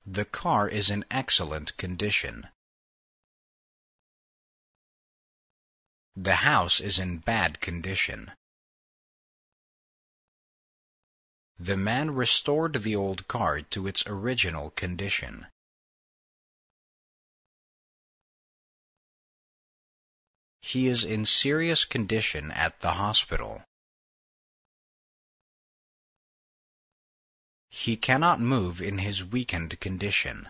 The car is in excellent condition. The house is in bad condition. The man restored the old car to its original condition. He is in serious condition at the hospital. He cannot move in his weakened condition.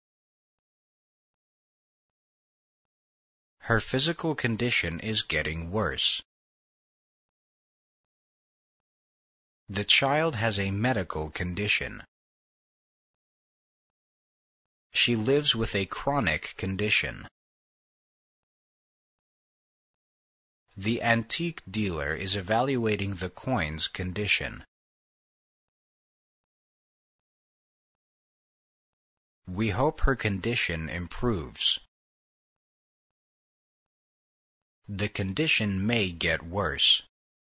Her physical condition is getting worse. The child has a medical condition. She lives with a chronic condition. The antique dealer is evaluating the coin's condition. We hope her condition improves. The condition may get worse.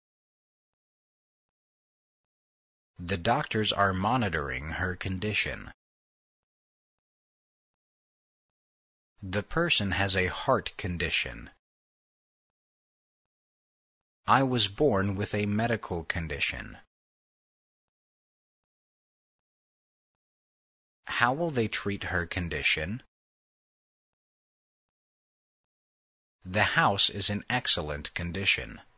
The doctors are monitoring her condition. The person has a heart condition. I was born with a medical condition. How will they treat her condition? The house is in excellent condition.